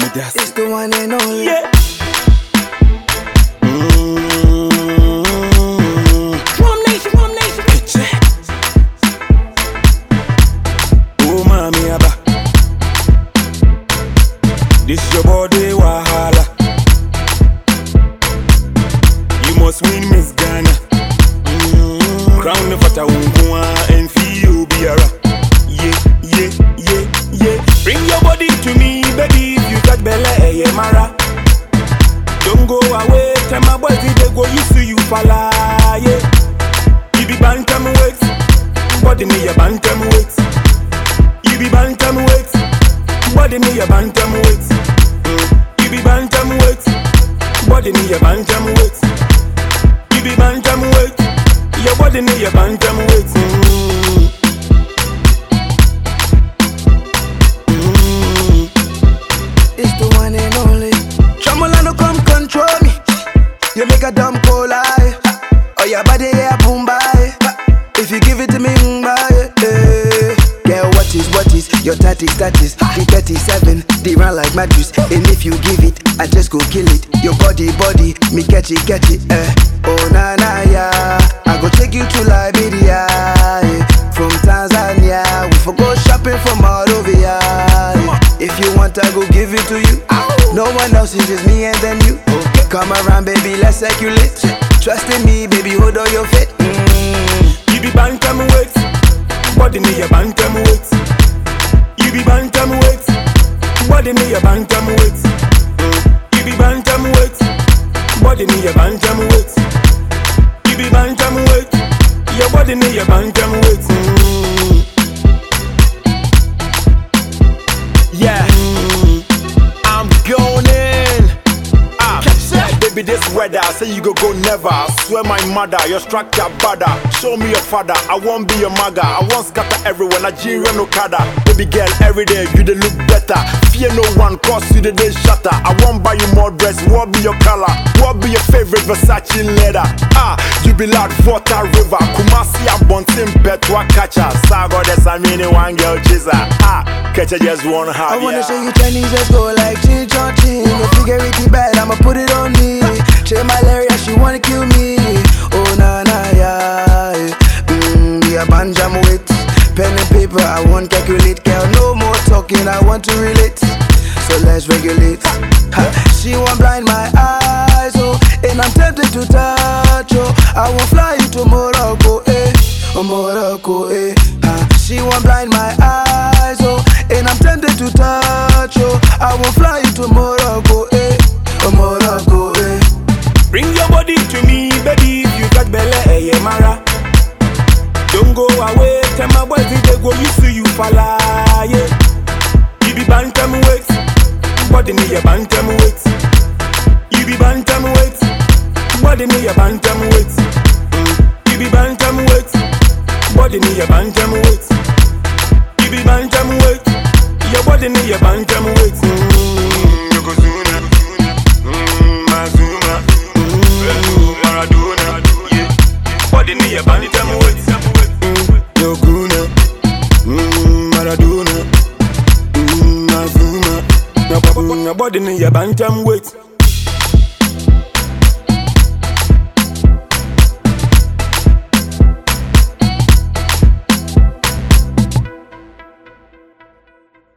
It's the one and only. Yeah. Drum Nation, Drum Nation. Oh, mommy, abba. This your body, wahala. You must win, Miss Ghana. Crown me fata unkwa and feel biara. Yeah, yeah, yeah, yeah. Bring your body to me, baby. If you got belly, yeah, mara. Don't go away, tell my boys if they go, you see you falla, yeah. You be bantam weight, body me a bantam weight. You be bantam weight, body me a bantam weight. You be bantam weight, body me a bantam weight. You be bantam weight, your body me a bantam weight. It's the one and only. Chamolano come control me. You make a dumb cold eye. Oh, your body, yeah, boom, bye. If you give it to me, bye. Girl, what is your tactics? The 37, they run like mattress. And if you give it, I just go kill it. Your body, me catch it. Oh, na, yeah. I go take you to Liberia. From Tanzania, we for go shopping from all over here. If you want, I go give it to you. No one else, it's just me and then you. Come around, baby, let's circulate. Trust in me, baby, hold on your feet. You be bantam weight, body me a bantam weight. You be bantam weight, body me a bantam weight. You be bantam weight, body me a bantam weight. You be bantam weight, your body me a bantam weight. Yeah. I'm going in. Baby, this weather, I say you go never. I swear my mother, your structure badder. Show me your father, I won't be your mother. I won't scatter everyone, Nigeria no kada. Baby girl, every day you dey look better. Fear no one, cause you the day shatter. I won't buy you more dress, what be your color? What be your favorite Versace leather? You be like Water River. Kumasi abontim petwa catcher. Sago des amini one girl chisa. Catcher just one half. I wanna show you Chinese, let's go like chin chon chin. Your figure it bad, I'ma put it on me. Check malaria, she wanna kill me. Oh na yeah. Yeah, banjam weight, pen and paper, I won't calculate. Girl, no more talking, I want to relate. So let's regulate. She won't blind my eyes, oh, and I'm tempted to touch, oh. I will fly you to Morocco, Morocco, She won't blind my eyes, oh, and I'm tempted to touch, oh. I will fly you to Morocco, Morocco, Bring your body to me, baby, if you got belly, yeah, mara. Don't go away, tell my boys if they go, you see you falla, yeah. You be bantam weight, body me a bantam weight. You be bantam weight, body me a bantam weight. You be bantam weight, body me a bantam weight. You be bantam weight, your body me a bantam weight. Yokozuna, Mazuma, Maradona, yeah. Body me a bantam weight. Yoguna, Maradona, Mazuma. Your body me a bantam weight.